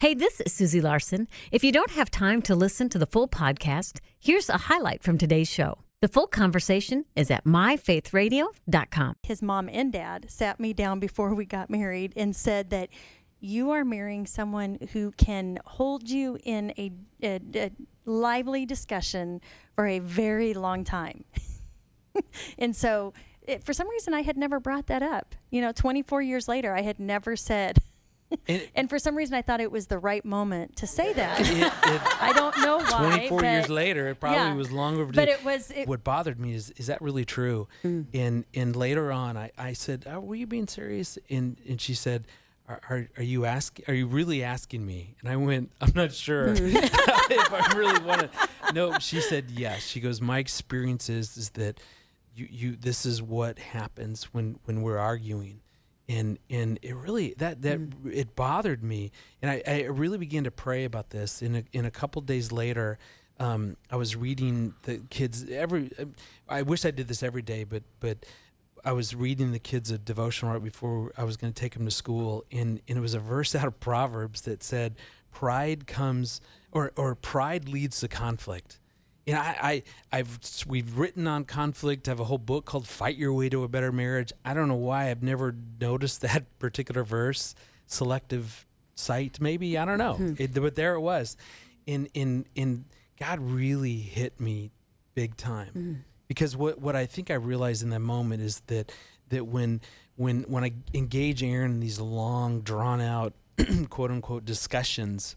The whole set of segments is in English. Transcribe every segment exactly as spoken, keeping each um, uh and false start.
Hey, this is Susie Larson. If you don't have time to listen to the full podcast, here's a highlight from today's show. The full conversation is at my faith radio dot com. His mom and dad sat me down before we got married and said that you are marrying someone who can hold you in a, a, a lively discussion for a very long time. And so it, for some reason, I had never brought that up. You know, twenty-four years later, I had never said... And, and for some reason, I thought it was the right moment to say that. It, it, I don't know why. twenty-four but, years later, it probably yeah, was long overdue. But it was. It, what bothered me is, is that really true? Mm. And and later on, I, I said, oh, were you being serious? And and she said, are are, are you asking? Are you really asking me? And I went, I'm not sure if I really want to. No, she said yes. She goes, my experience is, is that you you this is what happens when, when we're arguing. And and it really that that mm. it bothered me, and I, I really began to pray about this. In a in a couple days later, um, I was reading the kids every. I wish I did this every day, but but I was reading the kids a devotional right before I was going to take them to school, and, and it was a verse out of Proverbs that said, "Pride comes or or pride leads to conflict." You know, I, I, I've we've written on conflict. I have a whole book called "Fight Your Way to a Better Marriage." I don't know why I've never noticed that particular verse. Selective sight, maybe, I don't know. Hmm. It, but there it was, and in in God really hit me big time, mm. because what what I think I realized in that moment is that that when when when I engage Aaron in these long, drawn out, quote unquote discussions,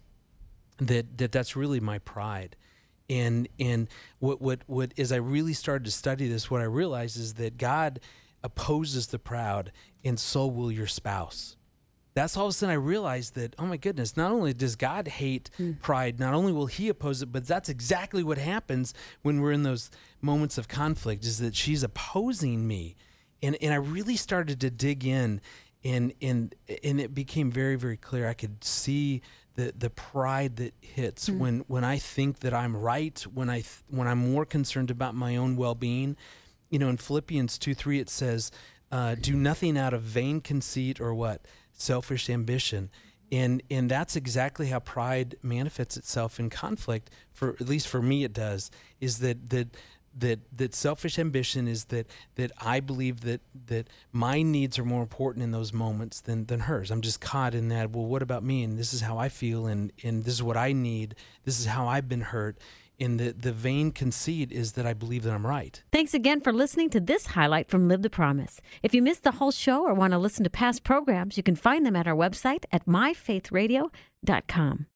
that that that's really my pride. And and what what what as I really started to study this, what I realized is that God opposes the proud, and so will your spouse. That's all of a sudden I realized that, oh my goodness, not only does God hate mm. pride, not only will he oppose it, but that's exactly what happens when we're in those moments of conflict, is that she's opposing me. And and I really started to dig in, and and and it became very, very clear. I could see the the pride that hits mm. when, when I think that I'm right, when I th- when I'm more concerned about my own well-being. You know, in Philippians two three it says, uh, "Do nothing out of vain conceit or what? Selfish ambition." And and that's exactly how pride manifests itself in conflict. For at least for me, it does. Is that that. That that selfish ambition is that that I believe that that my needs are more important in those moments than, than hers. I'm just caught in that, well, what about me? And this is how I feel, and, and this is what I need. This is how I've been hurt. And the, the vain conceit is that I believe that I'm right. Thanks again for listening to this highlight from Live the Promise. If you missed the whole show or want to listen to past programs, you can find them at our website at my faith radio dot com.